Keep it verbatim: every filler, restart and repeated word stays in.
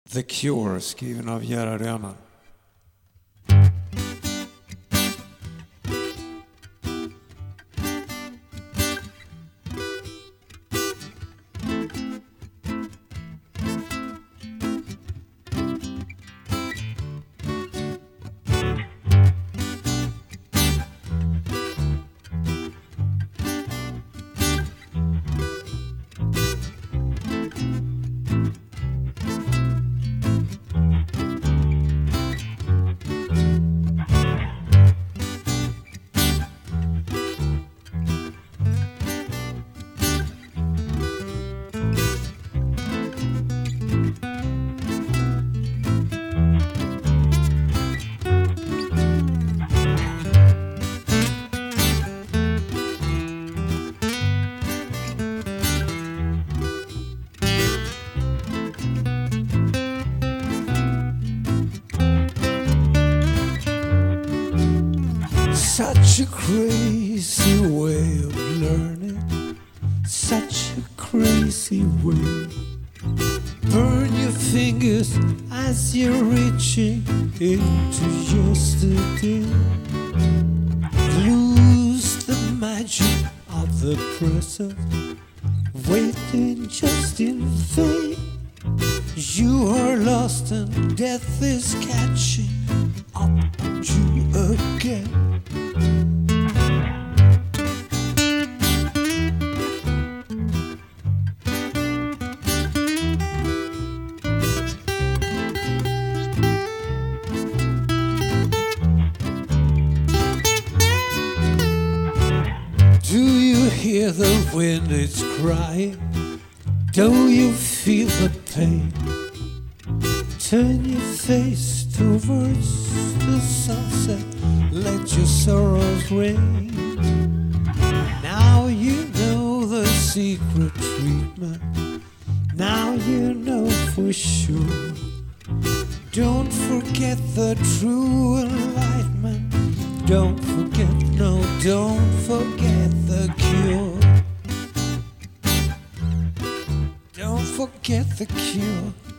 The Cure, skriven av Gerhard Öhman. Such a crazy way of learning, such a crazy way. Burn your fingers as you're reaching into yesterday. Lose the magic of the present, waiting just in vain. You are lost and death is catching up to you again. Do you hear the wind, it's crying? Do you feel the pain? Turn your face towards the sunset, let your sorrows rain. Now you know the secret treatment, now you know for sure. Don't forget the true enlightenment, don't forget, no, don't forget the cure. Don't forget the cure.